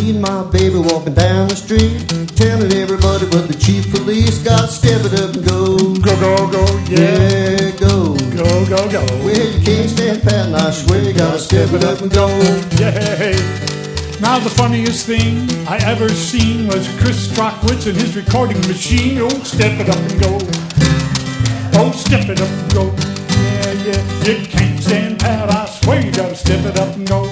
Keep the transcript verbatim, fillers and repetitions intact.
Me and my baby walking down the street, telling everybody but the chief police. Gotta step it up and go. Go, go, go, yeah. Yeah, go. Go, go, go. Well, you can't stand pat, and I swear you gotta step it up and go. Yay. Now the funniest thing I ever seen was Chris Strockwitz and his recording machine. Oh, step it up and go. Oh, step it up and go. Yeah, yeah. You can't stand pat, I swear you gotta step it up and go.